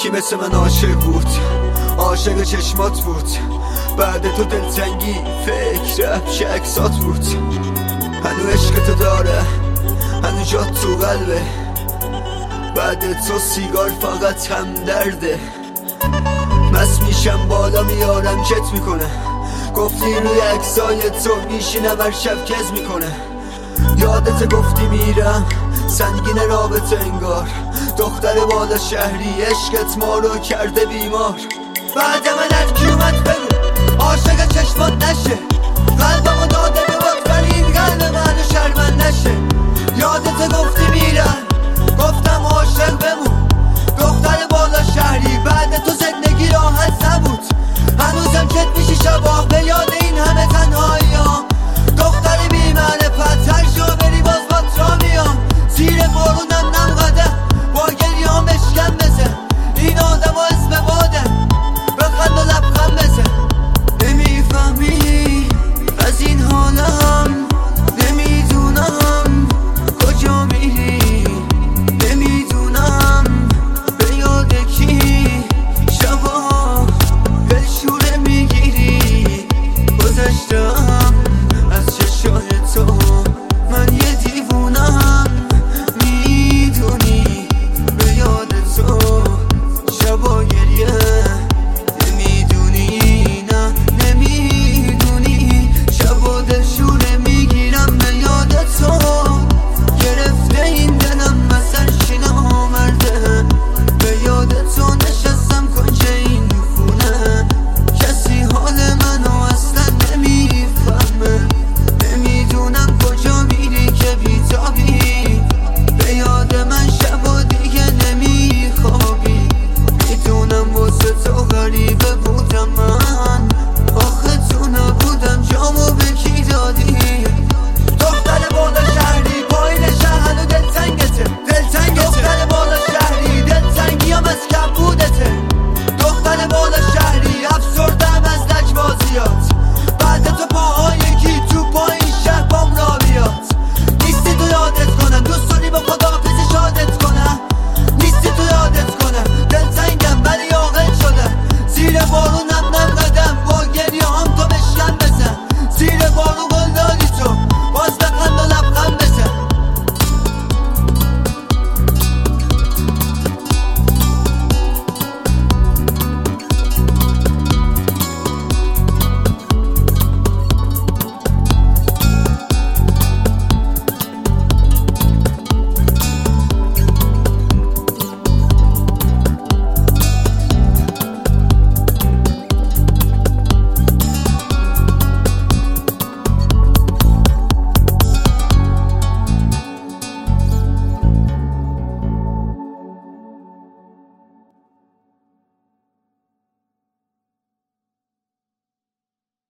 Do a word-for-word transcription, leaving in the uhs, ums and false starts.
کی مثل من عاشق بود، عاشق چشمات بود، بعد تو دلتنگی فکر افش عکسات بود. هنو عشق تو داره، هنو جات تو قلبه، بعد تو سیگار فقط هم درده. مست میشم بالا میارم کت میکنه، گفتی روی عکسای تو میشینم هر شب کز میکنه. یادت گفتی میرم سنگین رابطه انگار، دختر بالا شهری عشقت ما رو کرده بیمار. بعد من هر کی اومد بگو عاشق چشمات نشه، قلبمو داده به باد ولی این قلب منو شرمن نشه. یادت گفتی میرم گفتم عاشق بمون، دختر بالا شهری بعد تو زندگی راحت نبود. هنوزم کت میشی شبا به یاد